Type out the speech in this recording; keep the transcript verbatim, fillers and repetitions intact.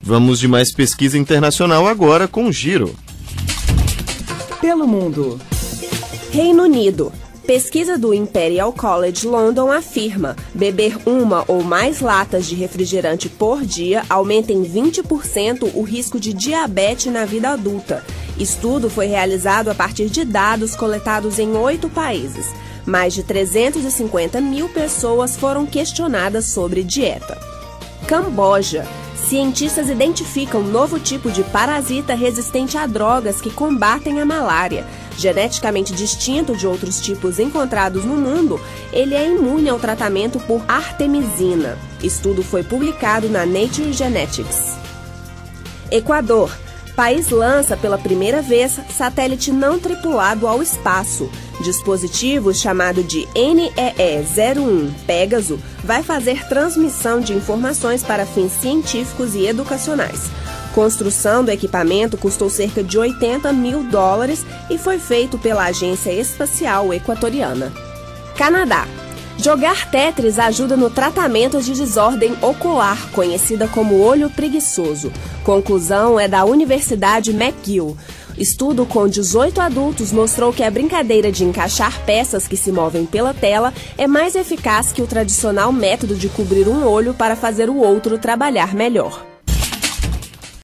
Vamos de mais pesquisa internacional agora com o Giro. Pelo mundo. Reino Unido. Pesquisa do Imperial College London afirma: beber uma ou mais latas de refrigerante por dia aumenta em vinte por cento o risco de diabetes na vida adulta. Estudo foi realizado a partir de dados coletados em oito países. Mais de trezentas e cinquenta mil pessoas foram questionadas sobre dieta. Camboja. Cientistas identificam um novo tipo de parasita resistente a drogas que combatem a malária. Geneticamente distinto de outros tipos encontrados no mundo, ele é imune ao tratamento por artemisina. Estudo foi publicado na Nature Genetics. Equador. País lança pela primeira vez satélite não tripulado ao espaço. Dispositivo chamado de N E E zero um Pégaso vai fazer transmissão de informações para fins científicos e educacionais. Construção do equipamento custou cerca de oitenta mil dólares e foi feito pela Agência Espacial Equatoriana. Canadá. Jogar Tetris ajuda no tratamento de desordem ocular, conhecida como olho preguiçoso. Conclusão é da Universidade McGill. Estudo com dezoito adultos mostrou que a brincadeira de encaixar peças que se movem pela tela é mais eficaz que o tradicional método de cobrir um olho para fazer o outro trabalhar melhor.